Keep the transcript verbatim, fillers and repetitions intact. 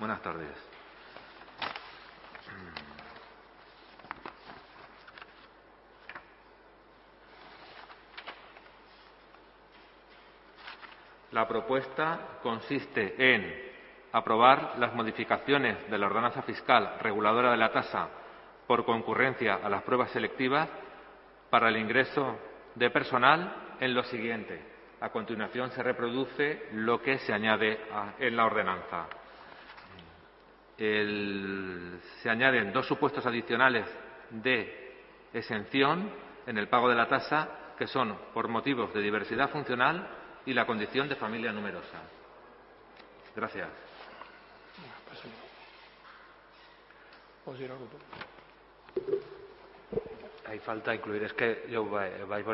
Buenas tardes. La propuesta consiste en aprobar las modificaciones de la ordenanza fiscal reguladora de la tasa por concurrencia a las pruebas selectivas para el ingreso de personal en lo siguiente. A continuación se reproduce lo que se añade a, en la ordenanza. El, se añaden dos supuestos adicionales de exención en el pago de la tasa, que son por motivos de diversidad funcional y la condición de familia numerosa. Gracias. Hay falta incluir, es que yo vaig